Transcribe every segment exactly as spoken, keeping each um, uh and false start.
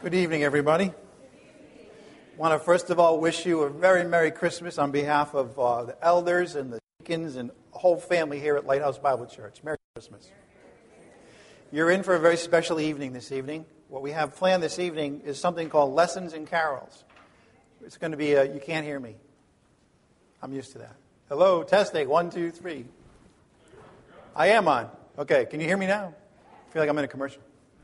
Good evening, everybody. I want to first of all wish you a very Merry Christmas on behalf of uh, the elders and the deacons and the whole family here at Lighthouse Bible Church. Merry Christmas. You're in for a very special evening this evening. What we have planned this evening is something called Lessons and Carols. It's going to be, a, you can't hear me. I'm used to that. Hello, testing, one, two, three. I am on. Okay, can you hear me now? I feel like I'm in a commercial.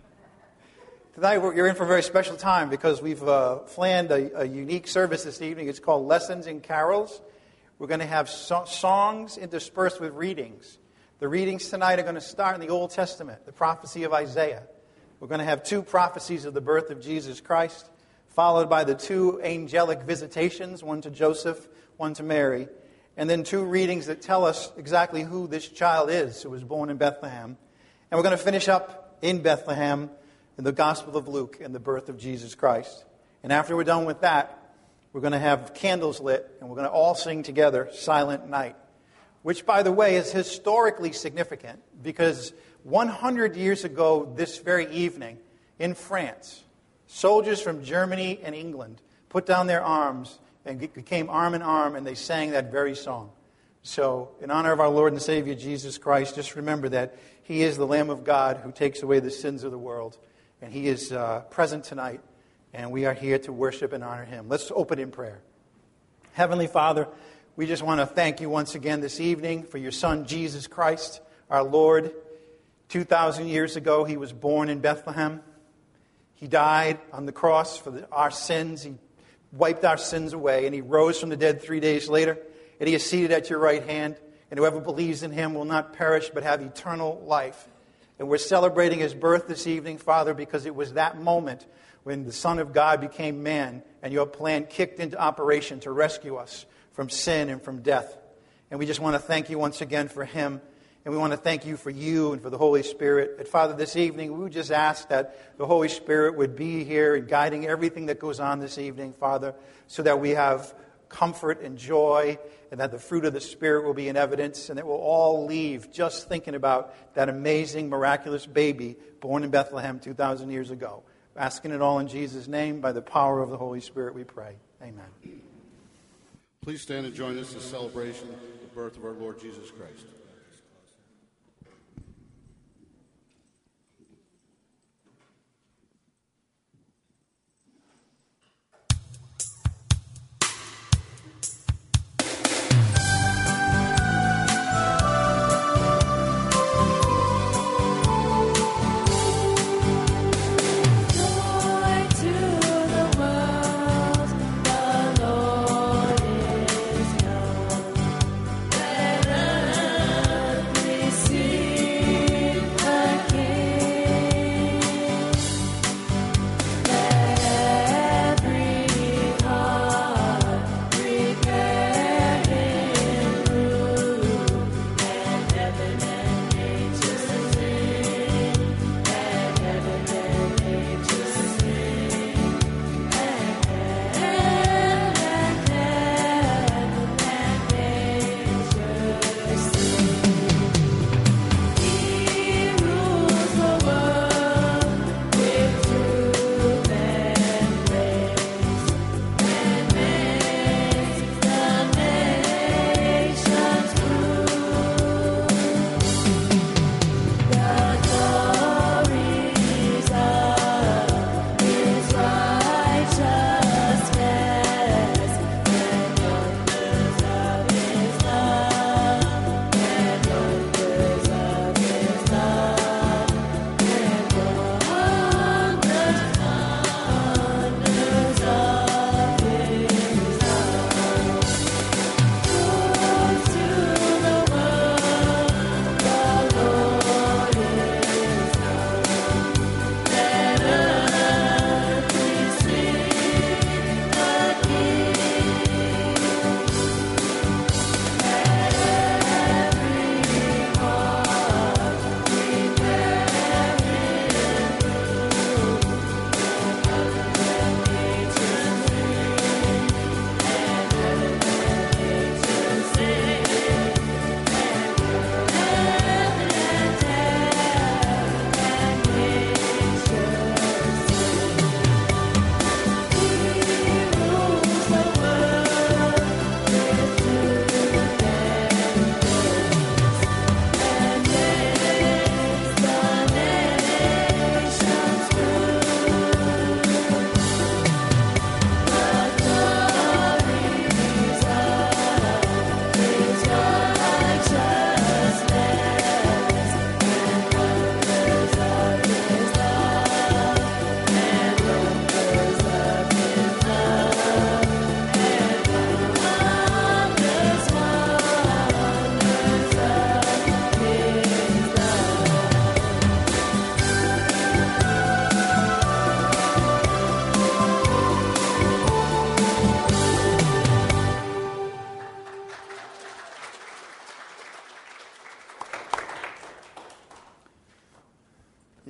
Tonight, we're, you're in for a very special time because we've uh, planned a, a unique service this evening. It's called Lessons and Carols. We're going to have so- songs interspersed with readings. The readings tonight are going to start in the Old Testament, the prophecy of Isaiah. We're going to have two prophecies of the birth of Jesus Christ, followed by the two angelic visitations, one to Joseph, one to Mary, and then two readings that tell us exactly who this child is who was born in Bethlehem. And we're going to finish up in Bethlehem in the Gospel of Luke and the birth of Jesus Christ. And after we're done with that, we're going to have candles lit, and we're going to all sing together Silent Night, which, by the way, is historically significant because one hundred years ago this very evening in France, soldiers from Germany and England put down their arms and became arm in arm, and they sang that very song. So, in honor of our Lord and Savior Jesus Christ, just remember that He is the Lamb of God who takes away the sins of the world. And He is uh, present tonight, and we are here to worship and honor Him. Let's open in prayer. Heavenly Father, we just want to thank you once again this evening for your Son, Jesus Christ, our Lord. two thousand years ago, He was born in Bethlehem. He died on the cross for the, our sins. He wiped our sins away, and He rose from the dead three days later, and He is seated at your right hand, and whoever believes in Him will not perish but have eternal life. And we're celebrating His birth this evening, Father, because it was that moment when the Son of God became man and your plan kicked into operation to rescue us from sin and from death. And we just want to thank you once again for Him. And we want to thank you for you and for the Holy Spirit. And Father, this evening, we would just ask that the Holy Spirit would be here and guiding everything that goes on this evening, Father, so that we have comfort and joy, and that the fruit of the Spirit will be in evidence, and that we'll all leave just thinking about that amazing, miraculous baby born in Bethlehem two thousand years ago. Asking it all in Jesus' name, by the power of the Holy Spirit, we pray. Amen. Please stand and join us in celebration of the birth of our Lord Jesus Christ. Lord is come. Let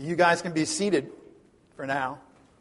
You guys can be seated for now.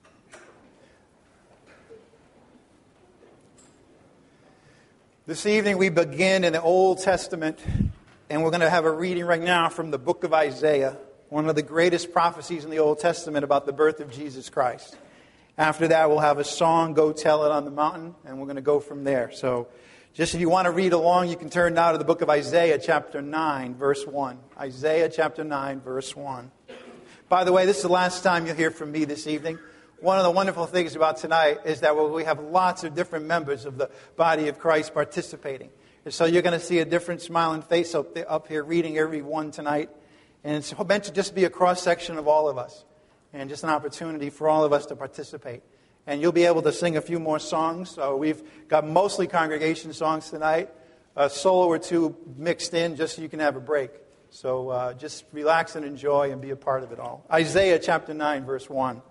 This evening we begin in the Old Testament, and we're going to have a reading right now from the book of Isaiah, one of the greatest prophecies in the Old Testament about the birth of Jesus Christ. After that, we'll have a song, Go Tell It on the Mountain, and we're going to go from there. So just if you want to read along, you can turn now to the book of Isaiah, chapter nine, verse one. Isaiah, chapter nine, verse one. By the way, this is the last time you'll hear from me this evening. One of the wonderful things about tonight is that we have lots of different members of the body of Christ participating. And so you're going to see a different smiling face up, there, up here reading every one tonight. And it's meant to just be a cross-section of all of us. And just an opportunity for all of us to participate. And you'll be able to sing a few more songs. So we've got mostly congregation songs tonight. A solo or two mixed in just so you can have a break. So uh, just relax and enjoy and be a part of it all. Isaiah chapter nine, verse one.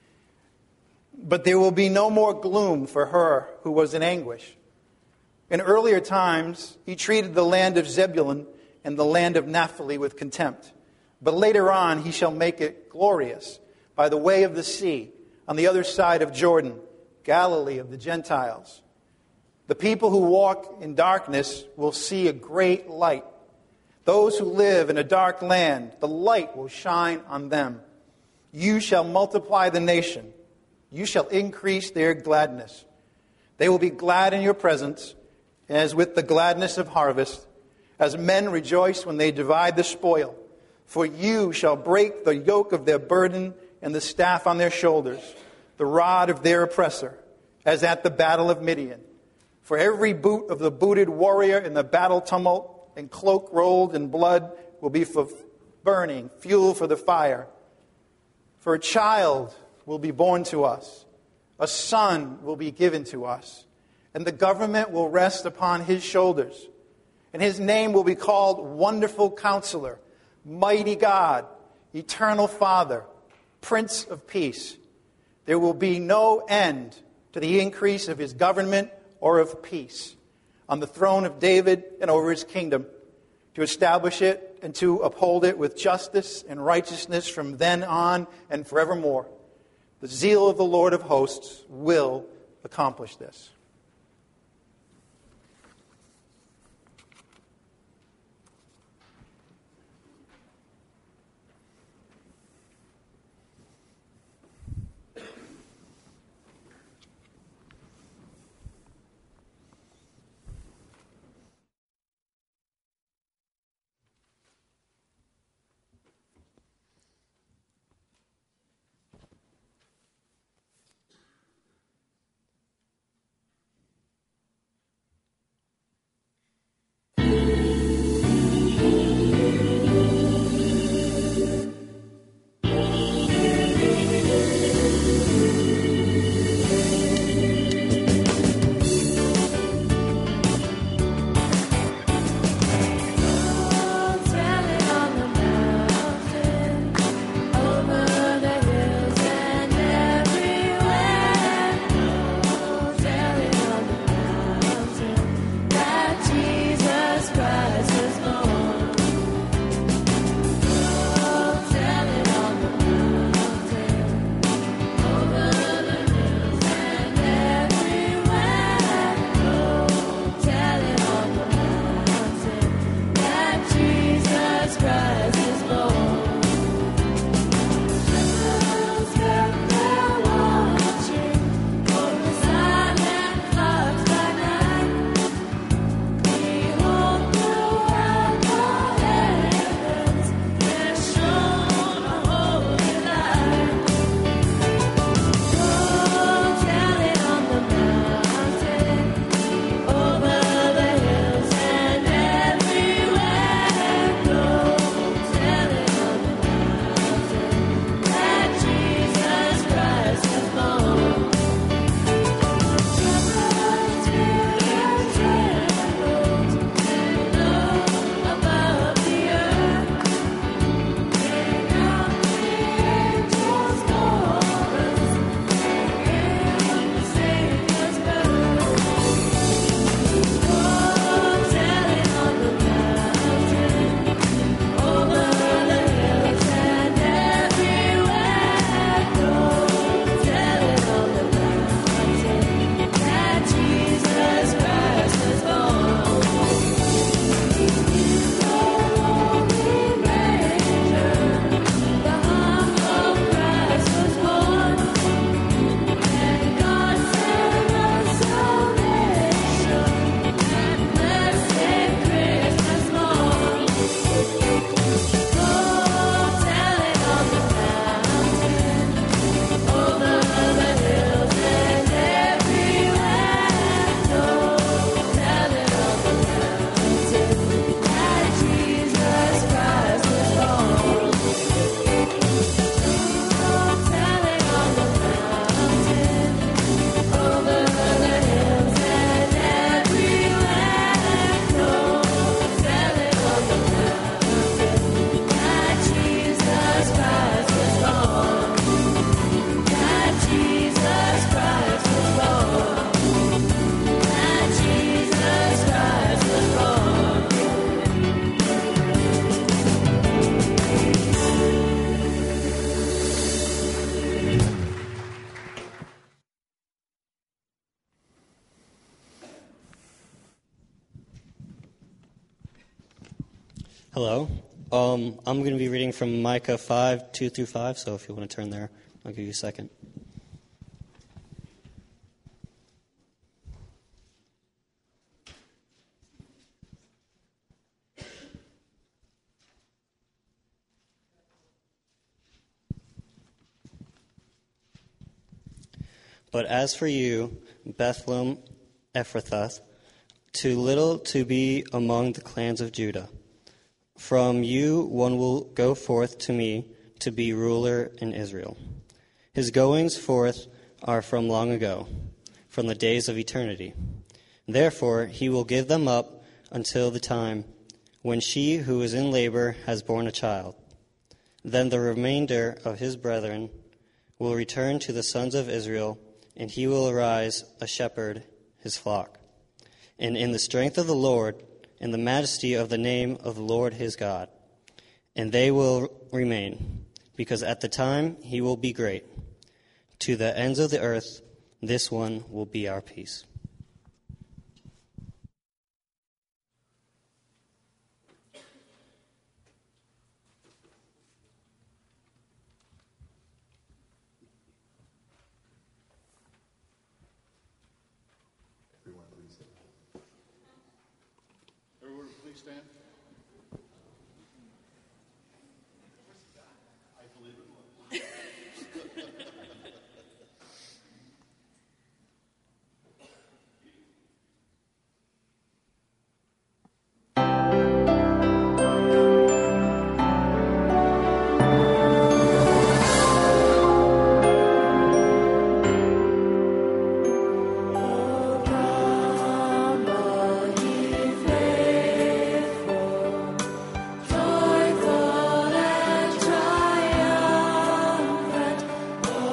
But there will be no more gloom for her who was in anguish. In earlier times, he treated the land of Zebulun and the land of Naphtali with contempt. But later on, he shall make it glorious by the way of the sea, on the other side of Jordan, Galilee of the Gentiles. The people who walk in darkness will see a great light. Those who live in a dark land, the light will shine on them. You shall multiply the nation. You shall increase their gladness. They will be glad in your presence, as with the gladness of harvest, as men rejoice when they divide the spoil. For you shall break the yoke of their burden and the staff on their shoulders, the rod of their oppressor, as at the battle of Midian. For every boot of the booted warrior in the battle tumult and cloak rolled in blood will be for burning, fuel for the fire. For a child will be born to us. A son will be given to us. And the government will rest upon his shoulders. And his name will be called Wonderful Counselor, Mighty God, Eternal Father, Prince of Peace. There will be no end to the increase of his government or of peace on the throne of David and over his kingdom, to establish it and to uphold it with justice and righteousness from then on and forevermore. The zeal of the Lord of hosts will accomplish this. Hello. Um, I'm going to be reading from Micah five, two through five, so if you want to turn there, I'll give you a second. But as for you, Bethlehem Ephrathah, too little to be among the clans of Judah, from you one will go forth to me to be ruler in Israel. His goings forth are from long ago, from the days of eternity. Therefore he will give them up until the time when she who is in labor has borne a child. Then the remainder of his brethren will return to the sons of Israel, and he will arise a shepherd his flock. And in the strength of the Lord, in the majesty of the name of the Lord his God. And they will remain, because at the time he will be great. To the ends of the earth, this one will be our peace. Everyone, please stand. I believe it. Joyful and triumphant,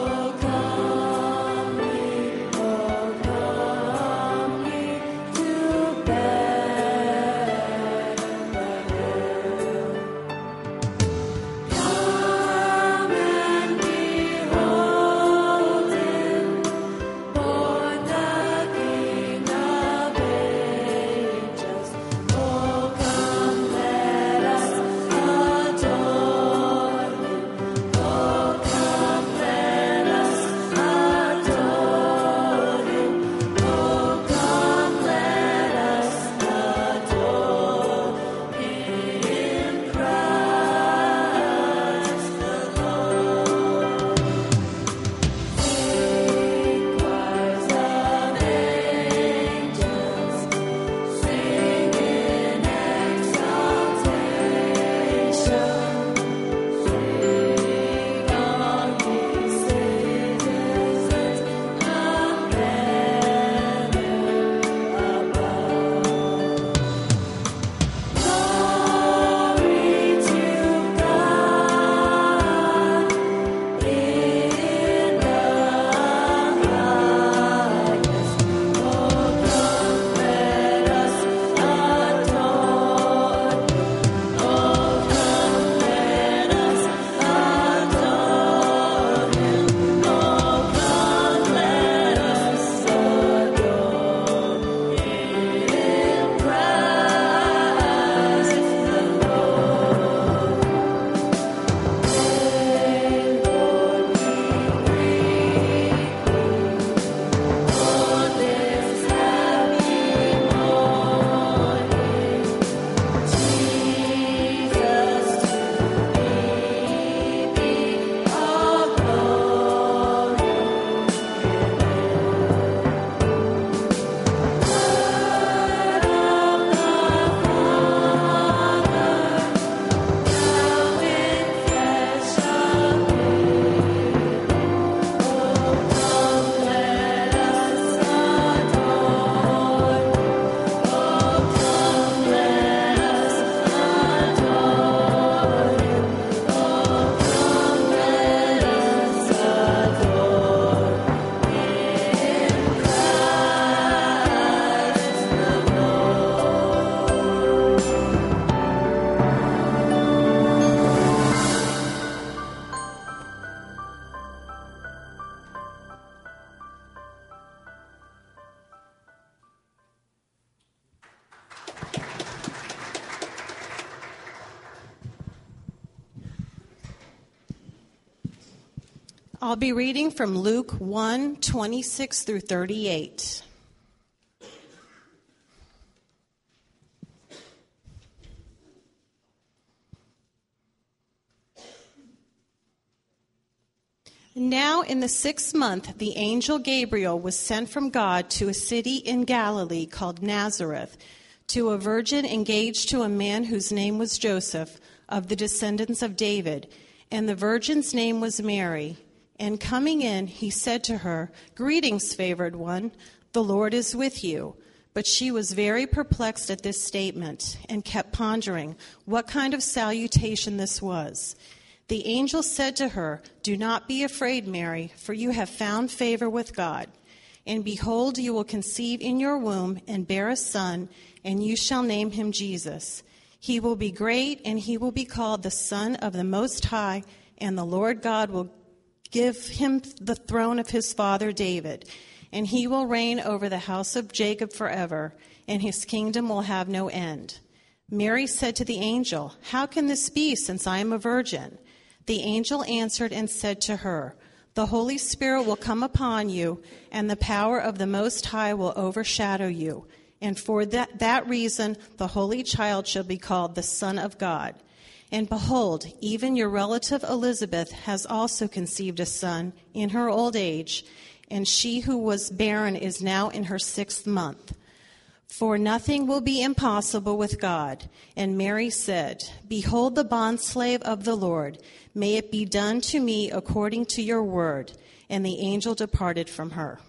I'll be reading from Luke one, twenty-six through thirty-eight. Now in the sixth month, the angel Gabriel was sent from God to a city in Galilee called Nazareth, to a virgin engaged to a man whose name was Joseph, of the descendants of David, and the virgin's name was Mary. And coming in, he said to her, "Greetings, favored one, the Lord is with you." But she was very perplexed at this statement, and kept pondering what kind of salutation this was. The angel said to her, "Do not be afraid, Mary, for you have found favor with God. And behold, you will conceive in your womb and bear a son, and you shall name him Jesus. He will be great, and he will be called the Son of the Most High, and the Lord God will give him the throne of his father David, and he will reign over the house of Jacob forever, and his kingdom will have no end." Mary said to the angel, "How can this be, since I am a virgin?" The angel answered and said to her, "The Holy Spirit will come upon you, and the power of the Most High will overshadow you. And for that, that reason, the Holy Child shall be called the Son of God. And behold, even your relative Elizabeth has also conceived a son in her old age, and she who was barren is now in her sixth month. For nothing will be impossible with God." And Mary said, "Behold the bondslave of the Lord. May it be done to me according to your word." And the angel departed from her.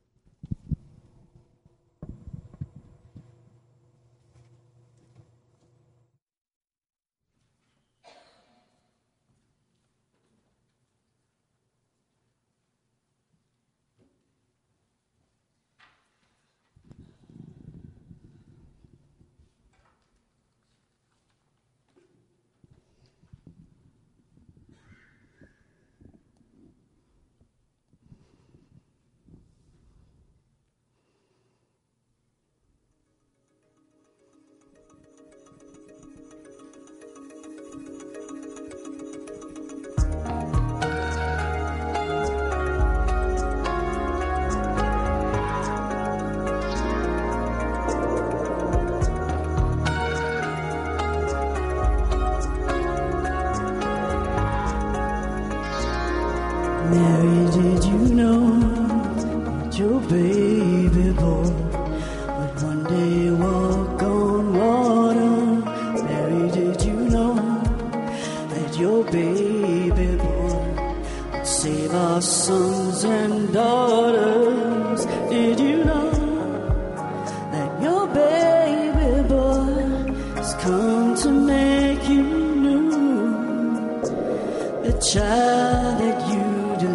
Mary, did you know that your baby boy would one day walk on water? Mary, did you know that your baby boy would save our sons and daughters? Did you know that your baby boy has come to make you new? The child that you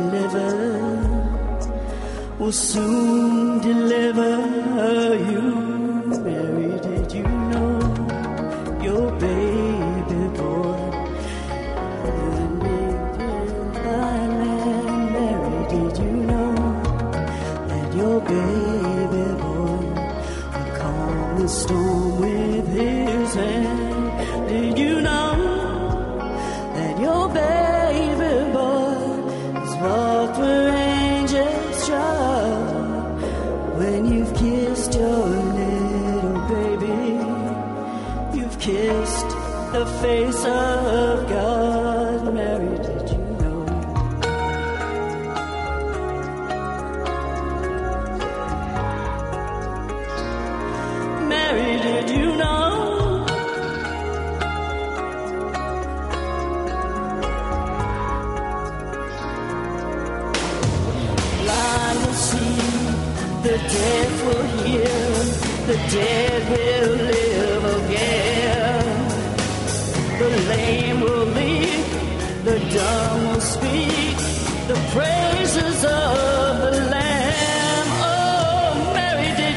will soon deliver you. Mary, did you know your baby boy would make the island? Mary, did you know that your baby boy would calm the storm with his hand? Did you know that your baby boy is walked where angels trod? When you've kissed your little baby, you've kissed the face of God. Mary, did you know? Mary, did you know? Blind will see, the deaf will hear, the dead will live again. The lame will leap, the dumb will speak, the praises of the Lamb. Oh, Mary, did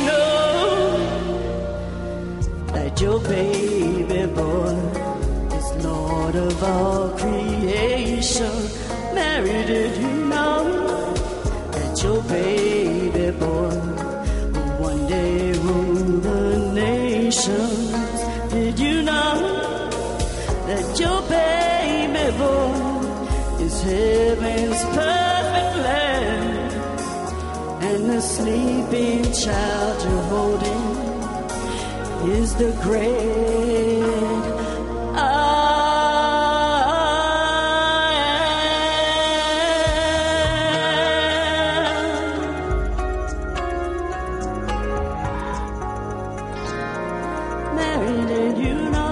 you know that your baby boy is Lord of all creation? Mary, did you know that your baby boy will one day rule the nations? Did you know that your baby boy is is heaven's perfect land, and the sleeping child you're holding is the great I am. Mary, did you know?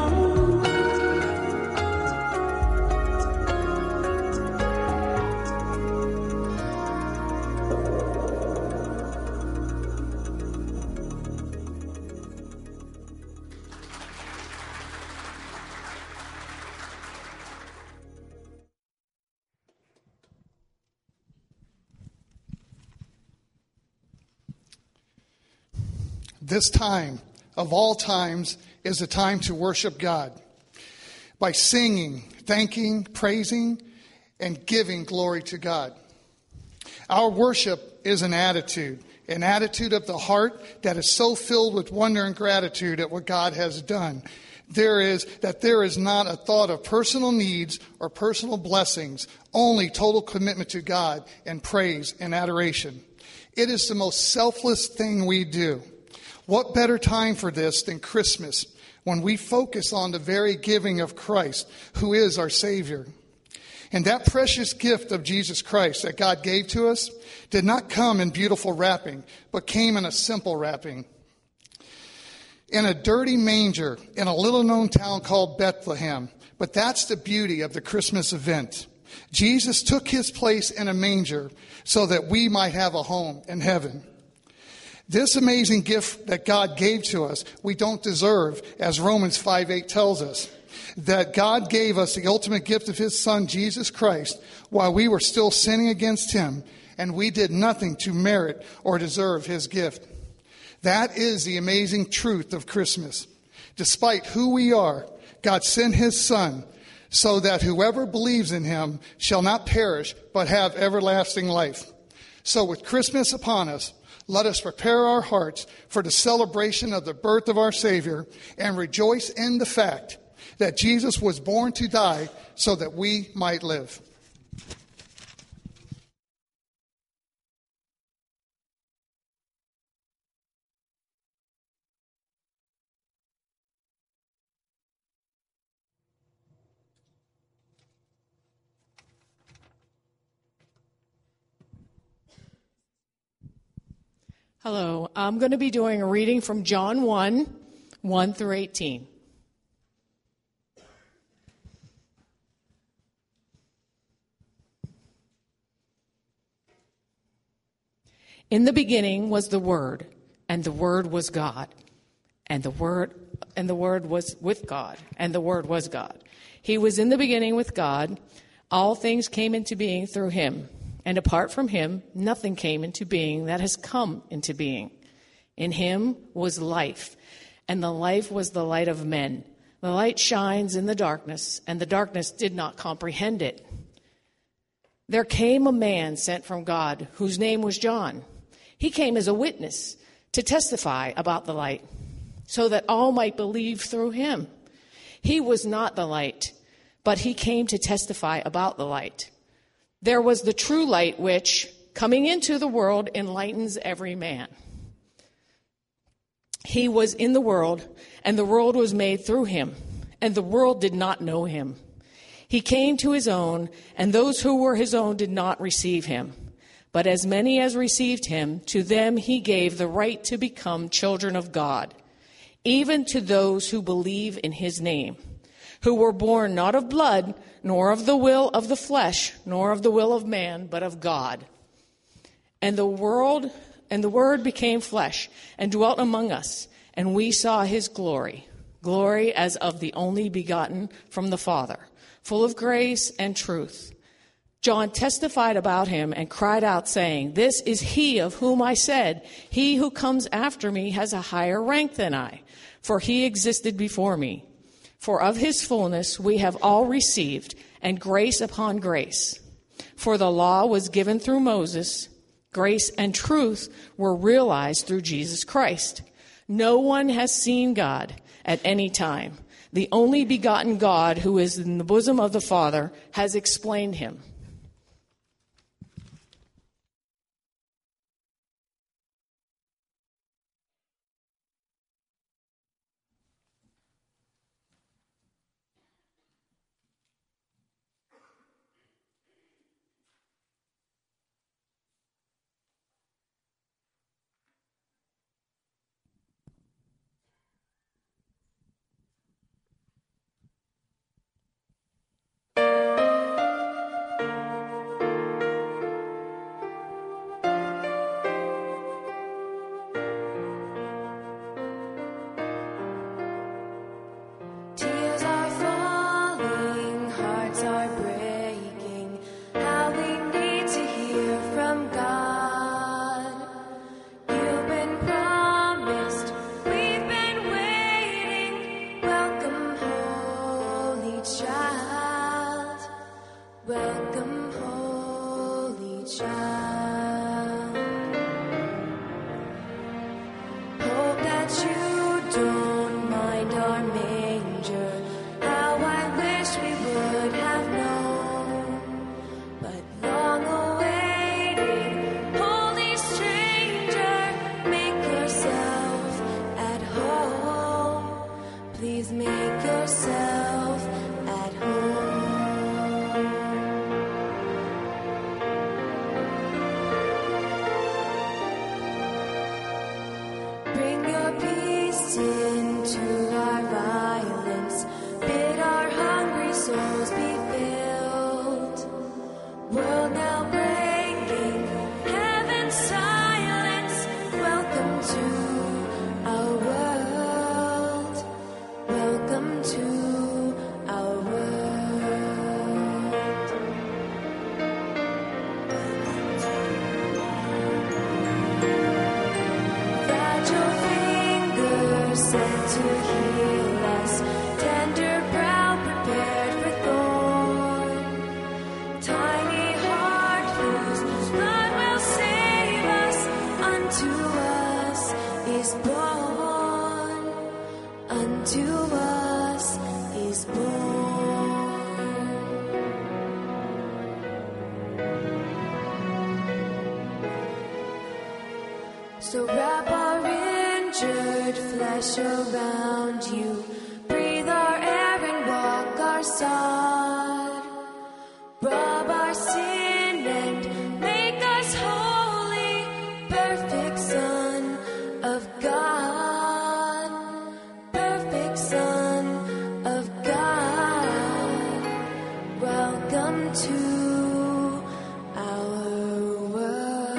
This time of all times is a time to worship God by singing, thanking, praising, and giving glory to God. Our worship is an attitude, an attitude of the heart that is so filled with wonder and gratitude at what God has done. There is that there is not a thought of personal needs or personal blessings, only total commitment to God and praise and adoration. It is the most selfless thing we do. What better time for this than Christmas, when we focus on the very giving of Christ, who is our Savior. And that precious gift of Jesus Christ that God gave to us did not come in beautiful wrapping, but came in a simple wrapping. In a dirty manger in a little-known town called Bethlehem. But that's the beauty of the Christmas event. Jesus took his place in a manger so that we might have a home in heaven. This amazing gift that God gave to us, we don't deserve, as Romans five eight tells us. That God gave us the ultimate gift of his Son, Jesus Christ, while we were still sinning against him, and we did nothing to merit or deserve his gift. That is the amazing truth of Christmas. Despite who we are, God sent his Son so that whoever believes in him shall not perish but have everlasting life. So with Christmas upon us, let us prepare our hearts for the celebration of the birth of our Savior and rejoice in the fact that Jesus was born to die so that we might live. Hello, I'm going to be doing a reading from John one, one through eighteen. In the beginning was the Word, and the Word was God, and the Word and the Word was with God, and the Word was God. He was in the beginning with God. All things came into being through him. And apart from him, nothing came into being that has come into being. In him was life, and the life was the light of men. The light shines in the darkness, and the darkness did not comprehend it. There came a man sent from God, whose name was John. He came as a witness to testify about the light, so that all might believe through him. He was not the light, but he came to testify about the light. There was the true light which, coming into the world, enlightens every man. He was in the world, and the world was made through him, and the world did not know him. He came to his own, and those who were his own did not receive him. But as many as received him, to them he gave the right to become children of God, even to those who believe in his name, who were born not of blood, nor of the will of the flesh, nor of the will of man, but of God. And the world and the word became flesh and dwelt among us, and we saw his glory, glory as of the only begotten from the Father, full of grace and truth. John testified about him and cried out, saying, "This is he of whom I said, he who comes after me has a higher rank than I, for he existed before me. For of his fullness we have all received, and grace upon grace. For the law was given through Moses, grace and truth were realized through Jesus Christ. No one has seen God at any time. The only begotten God, who is in the bosom of the Father, has explained him. make yourself at home. Bring your peace into our violence. Bid our hungry souls be filled. World now breaking, heaven's silence. Welcome to our world. Welcome to our world. Fragile fingers sent to heal us. Tender brow prepared for thorn. Tiny heart whose blood will save us. Unto us is born. Unto us is born. So wrap our injured flesh around you. Breathe our air and walk our sod. Rob our sin and make us holy. Perfect Son of God. Perfect Son of God. Welcome to our world.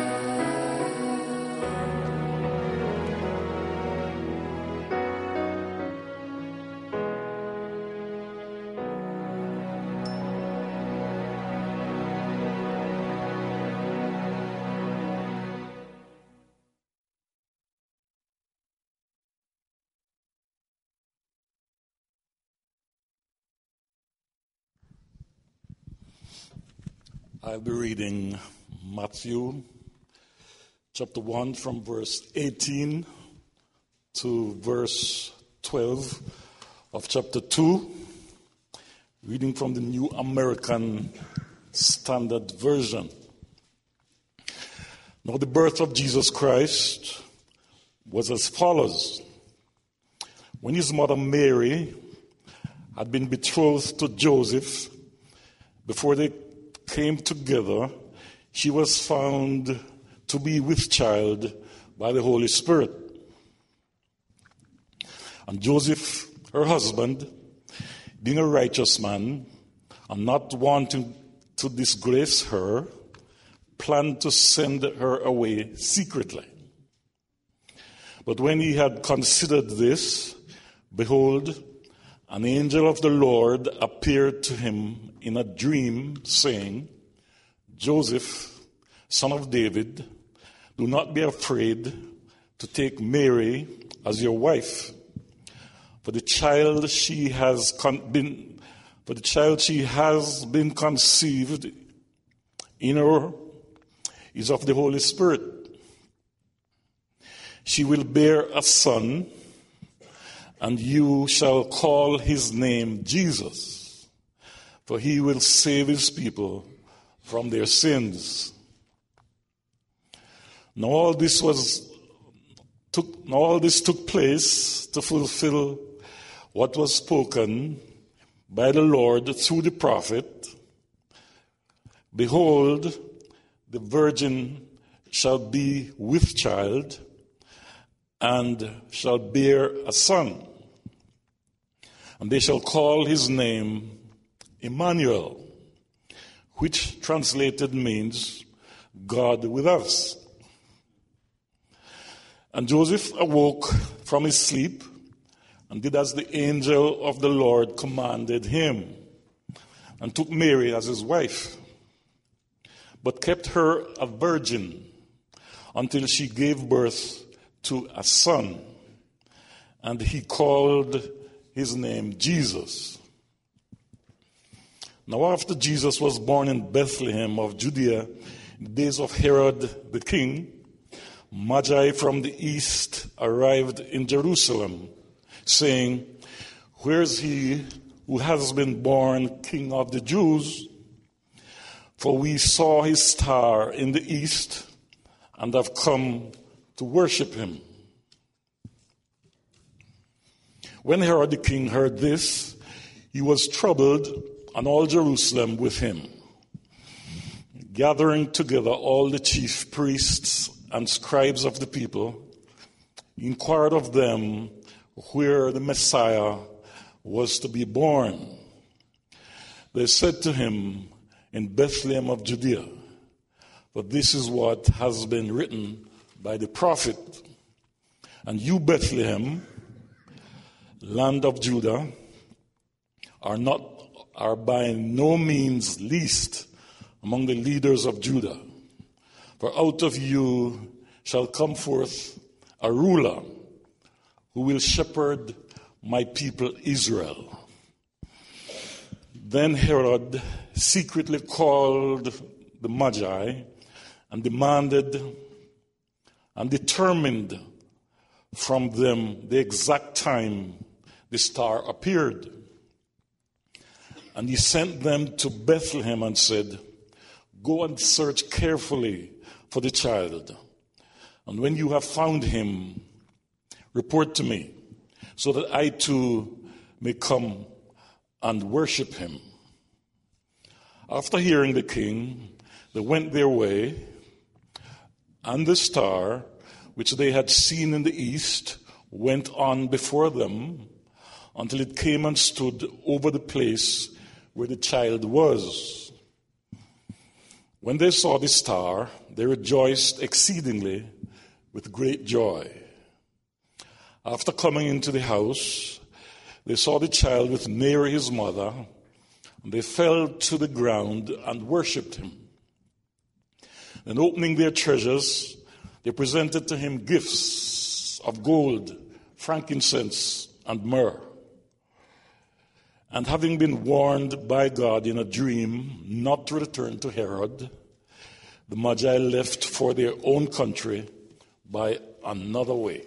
I'll be reading Matthew chapter one from verse eighteen to verse twelve of chapter two, reading from the New American Standard Version. Now the birth of Jesus Christ was as follows. When his mother Mary had been betrothed to Joseph, before they came together, she was found to be with child by the Holy Spirit. And Joseph, her husband, being a righteous man and not wanting to disgrace her, planned to send her away secretly. But when he had considered this, behold, an angel of the Lord appeared to him in a dream, saying, Joseph, son of David, do not be afraid to take Mary as your wife, for the child she has con- been, for the child she has been conceived in her is of the Holy Spirit. She will bear a son, and you shall call his name Jesus, for he will save his people from their sins. Now all this was took now all this took place to fulfill what was spoken by the Lord through the prophet. Behold, the virgin shall be with child and shall bear a son, and they shall call his name Emmanuel, which translated means God with us. And Joseph awoke from his sleep and did as the angel of the Lord commanded him, and took Mary as his wife, but kept her a virgin until she gave birth to a son, and he called his name Jesus. Now after Jesus was born in Bethlehem of Judea, in the days of Herod the king, Magi from the east arrived in Jerusalem, saying, "Where is he who has been born King of the Jews? For we saw his star in the east and have come to worship him." When Herod the king heard this, he was troubled, and all Jerusalem with him. Gathering together all the chief priests and scribes of the people, he inquired of them where the Messiah was to be born. They said to him, in Bethlehem of Judea, for this is what has been written by the prophet. And you, Bethlehem, land of Judah, are not are by no means least among the leaders of Judah. For out of you shall come forth a ruler who will shepherd my people Israel. Then Herod secretly called the Magi and demanded and determined from them the exact time the star appeared. And he sent them to Bethlehem and said, go and search carefully for the child. And when you have found him, report to me, so that I too may come and worship him. After hearing the king, they went their way, and the star, which they had seen in the east, went on before them until it came and stood over the place where the child was. When they saw the star, they rejoiced exceedingly with great joy. After coming into the house, they saw the child with Mary his mother, and they fell to the ground and worshipped him. Then opening their treasures, they presented to him gifts of gold, frankincense, and myrrh. And having been warned by God in a dream not to return to Herod, the Magi left for their own country by another way.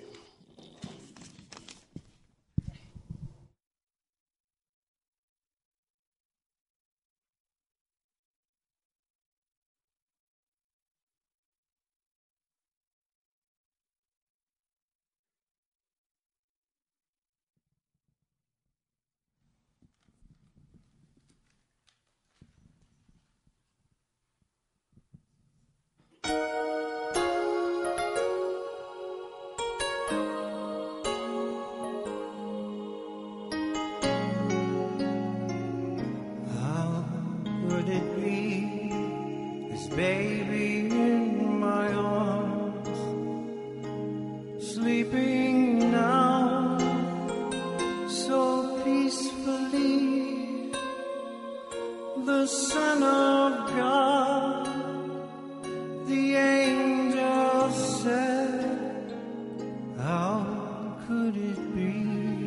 Baby in my arms, sleeping now so peacefully. The Son of God, the angel said, how could it be?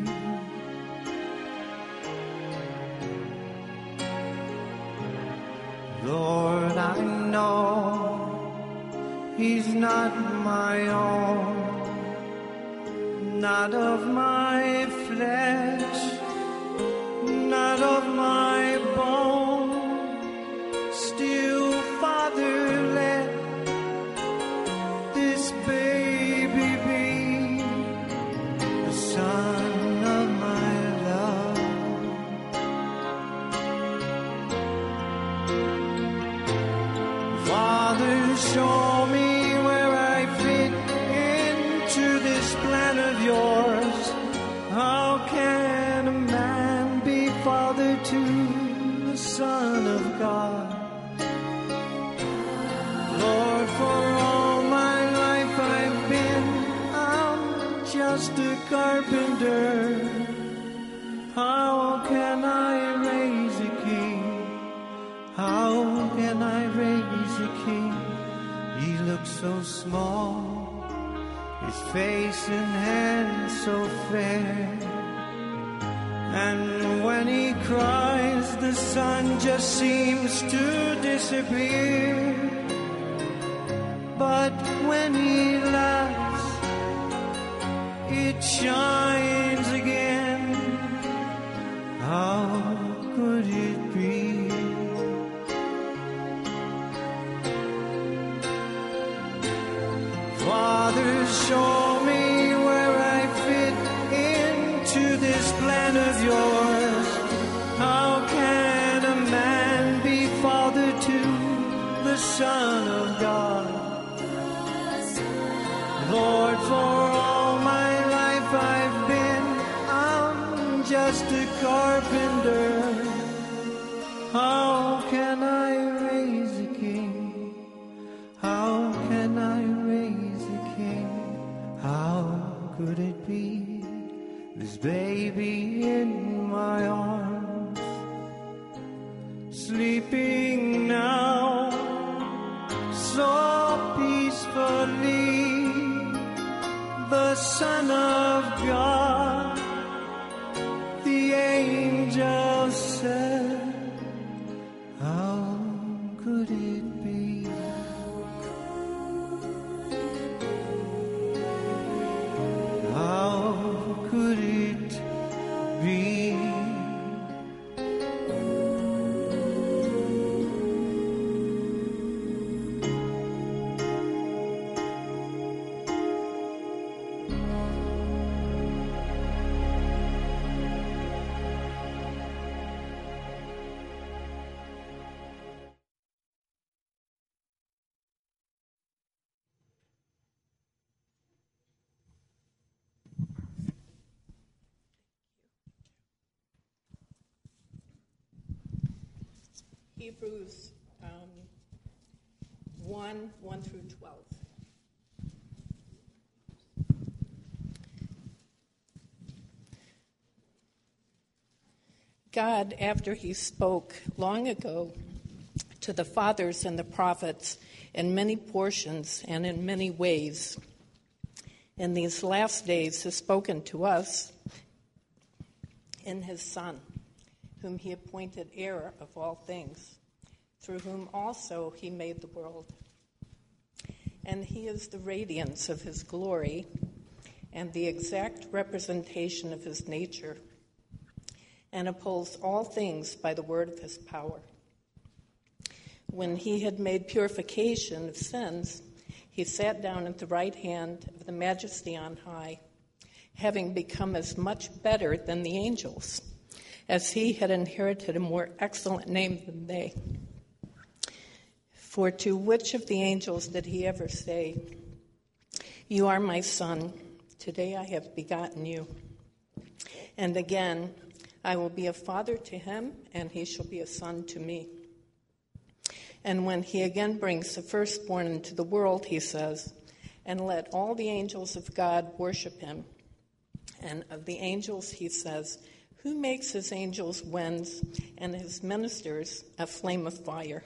Lord, I know he's not my own, not of my flesh, not of my bone. Still, Father, let this baby be the son of my love. Father, show me where I fit into this plan of yours. How can a man be father to the Son of God? Lord, for all my life I've been, I'm just a carpenter. How can I raise a king? How can I raise a king? He looks so small, his face and hands so fair. And when he cries, the sun just seems to disappear. But when he laughs, it shines again. How could it be? Father, show me where I fit into this Son of God. Lord, for all my life I've been, I'm just a carpenter. How can I raise a king? How can I raise a king? How could it be? This baby in my arms, sleeping now so peacefully. The Son of God, the angel said, how could it be? How could it be? Hebrews um, one, one through twelve. God, after he spoke long ago to the fathers and the prophets in many portions and in many ways, in these last days has spoken to us in his Son, whom he appointed heir of all things, through whom also he made the world. And he is the radiance of his glory and the exact representation of his nature, and upholds all things by the word of his power. When he had made purification of sins, he sat down at the right hand of the Majesty on high, having become as much better than the angels, as he had inherited a more excellent name than they. For to which of the angels did he ever say, "You are my son, today I have begotten you"? And again, "I will be a father to him, and he shall be a son to me." And when he again brings the firstborn into the world, he says, "And let all the angels of God worship him." And of the angels he says, "Who makes his angels winds and his ministers a flame of fire?"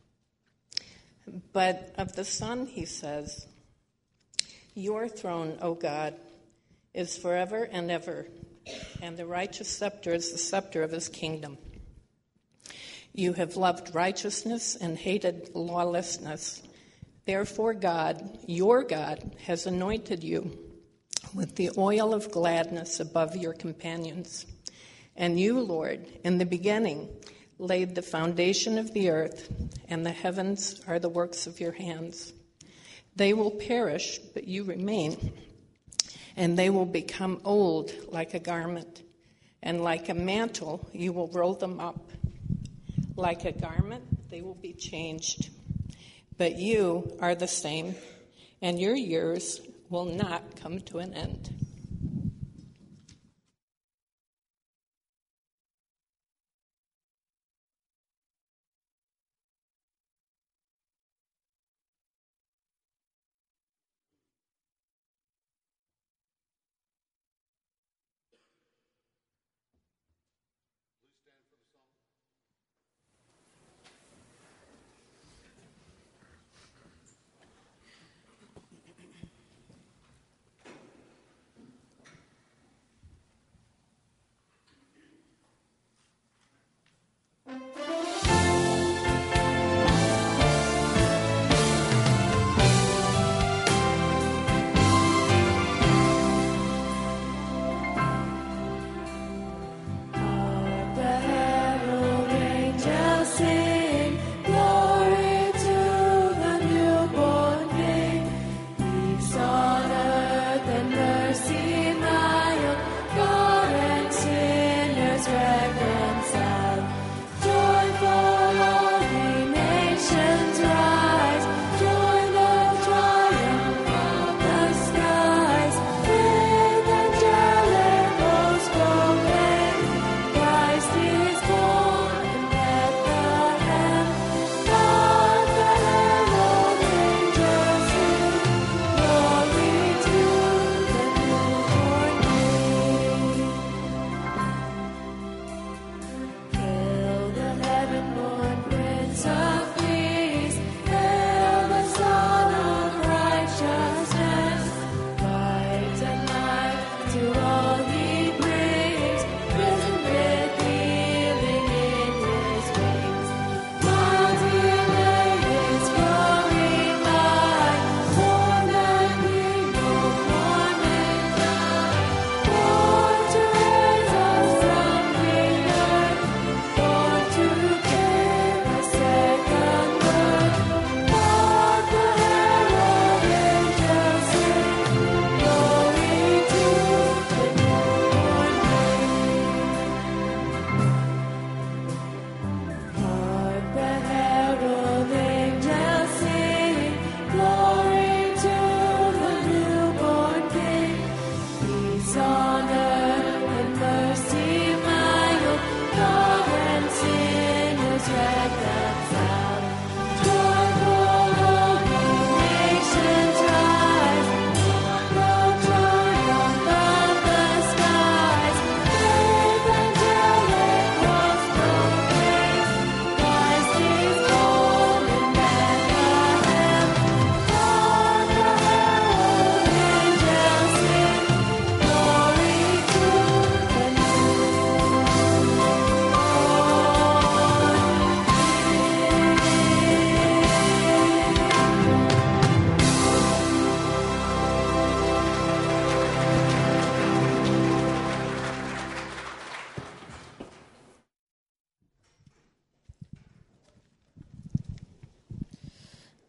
But of the Son he says, "Your throne, O God, is forever and ever, and the righteous scepter is the scepter of his kingdom. You have loved righteousness and hated lawlessness. Therefore God, your God, has anointed you with the oil of gladness above your companions. And you, Lord, in the beginning laid the foundation of the earth, and the heavens are the works of your hands. They will perish, but you remain, and they will become old like a garment, and like a mantle you will roll them up. Like a garment they will be changed, but you are the same, and your years will not come to an end."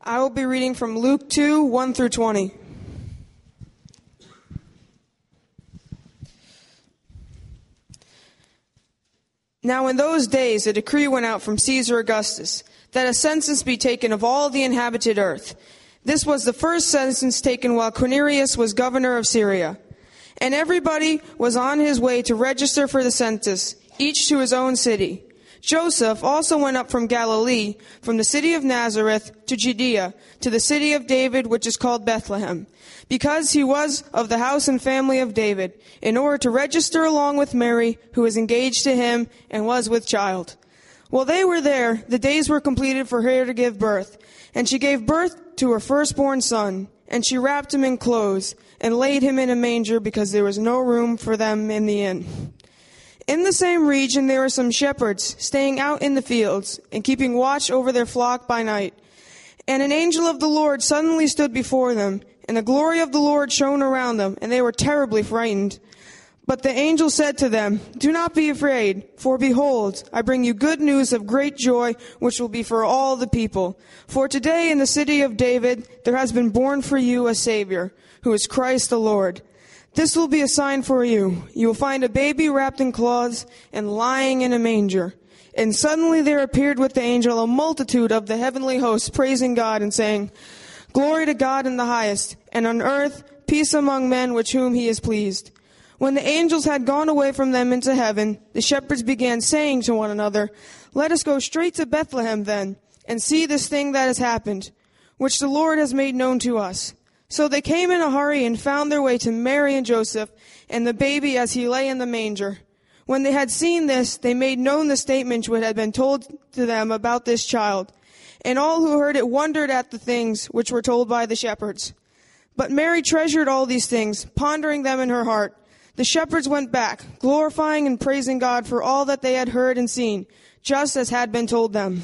I will be reading from Luke two, one through twenty. Now in those days a decree went out from Caesar Augustus that a census be taken of all the inhabited earth. This was the first census taken while Quirinius was governor of Syria. And everybody was on his way to register for the census, each to his own city. Joseph also went up from Galilee, from the city of Nazareth to Judea, to the city of David, which is called Bethlehem, because he was of the house and family of David, in order to register along with Mary, who was engaged to him and was with child. While they were there, the days were completed for her to give birth, and she gave birth to her firstborn son, and she wrapped him in clothes and laid him in a manger because there was no room for them in the inn. In the same region there were some shepherds staying out in the fields and keeping watch over their flock by night. And an angel of the Lord suddenly stood before them, and the glory of the Lord shone around them, and they were terribly frightened. But the angel said to them, "Do not be afraid, for behold, I bring you good news of great joy, which will be for all the people. For today in the city of David there has been born for you a Savior, who is Christ the Lord. This will be a sign for you. You will find a baby wrapped in cloths and lying in a manger." And suddenly there appeared with the angel a multitude of the heavenly hosts, praising God and saying, "Glory to God in the highest, and on earth peace among men with whom he is pleased." When the angels had gone away from them into heaven, the shepherds began saying to one another, "Let us go straight to Bethlehem then, and see this thing that has happened, which the Lord has made known to us." So they came in a hurry and found their way to Mary and Joseph and the baby as he lay in the manger. When they had seen this, they made known the statement which had been told to them about this child. And all who heard it wondered at the things which were told by the shepherds. But Mary treasured all these things, pondering them in her heart. The shepherds went back, glorifying and praising God for all that they had heard and seen, just as had been told them.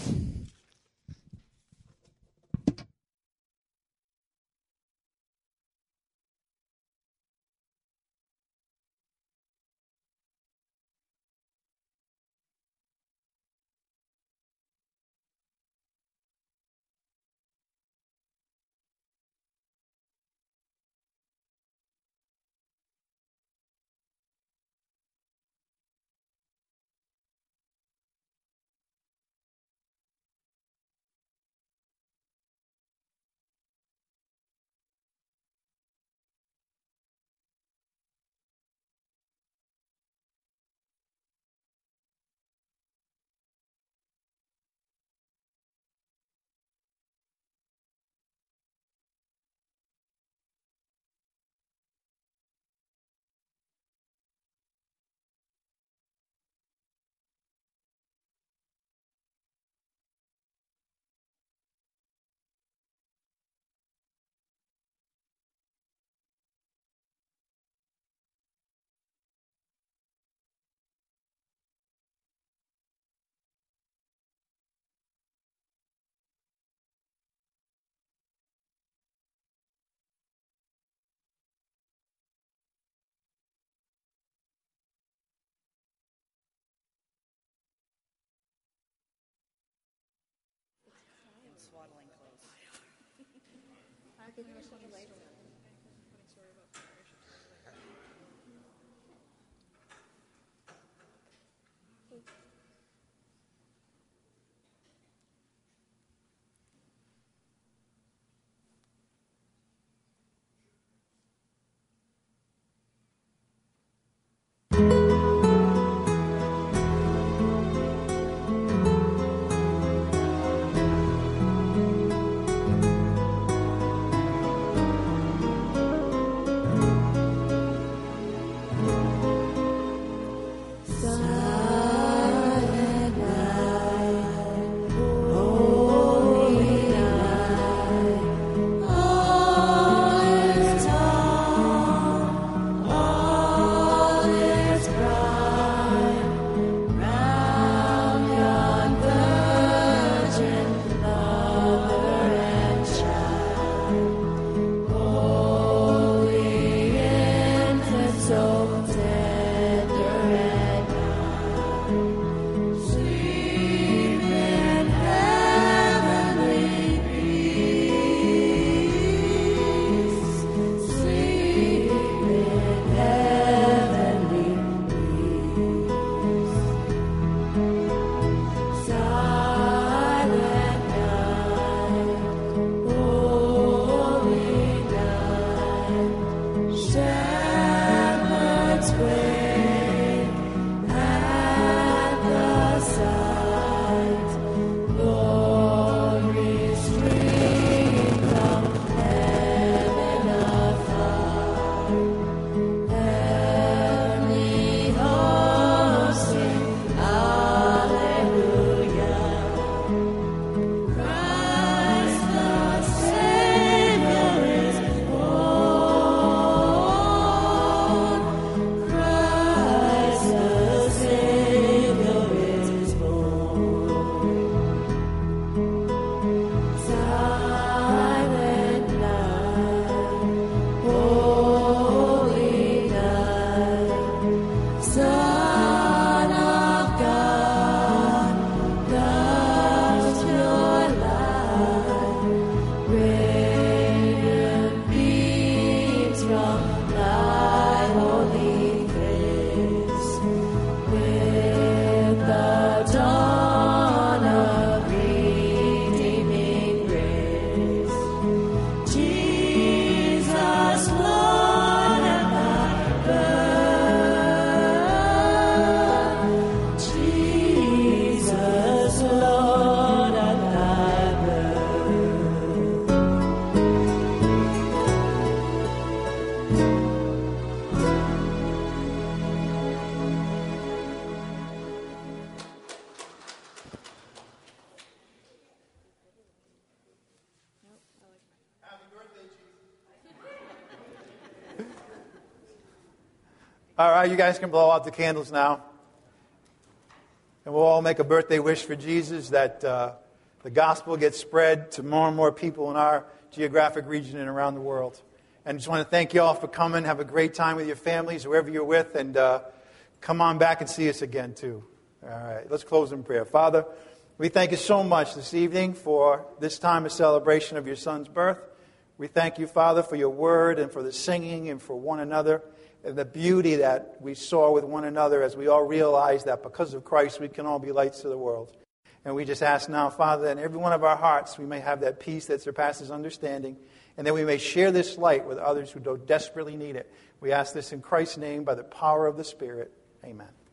All right, you guys can blow out the candles now. And we'll all make a birthday wish for Jesus that uh, the gospel gets spread to more and more people in our geographic region and around the world. And just want to thank you all for coming. Have a great time with your families, whoever you're with, and uh, come on back and see us again, too. All right, let's close in prayer. Father, we thank you so much this evening for this time of celebration of your Son's birth. We thank you, Father, for your word and for the singing and for one another and the beauty that we saw with one another as we all realize that because of Christ we can all be lights to the world. And we just ask now, Father, that in every one of our hearts we may have that peace that surpasses understanding and that we may share this light with others who do desperately need it. We ask this in Christ's name by the power of the Spirit. Amen.